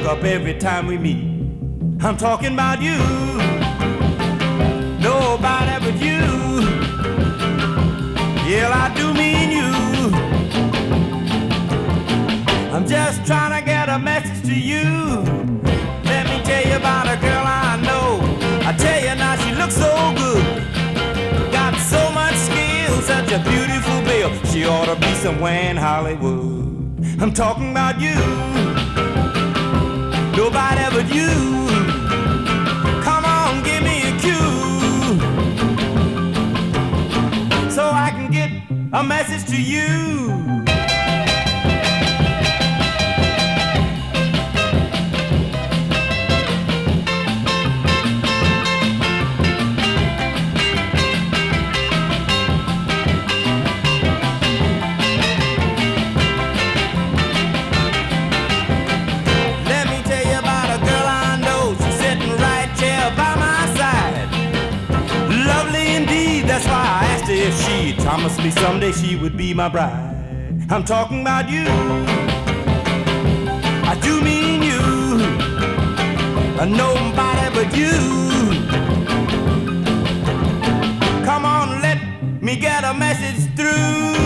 up every time we meet. I'm talking about you, nobody but you. Yeah, I do mean you. I'm just trying to get a message to you. Let me tell you about a girl I know. I tell you now, she looks so good, got so much skill, such a beautiful bill. She ought to be somewhere in Hollywood. I'm talking about you, nobody but you. Come on, give me a cue, so I can get a message to you. That's why I asked her if she'd promise me someday she would be my bride. I'm talking about you, I do mean you, nobody but you. Come on, let me get a message through.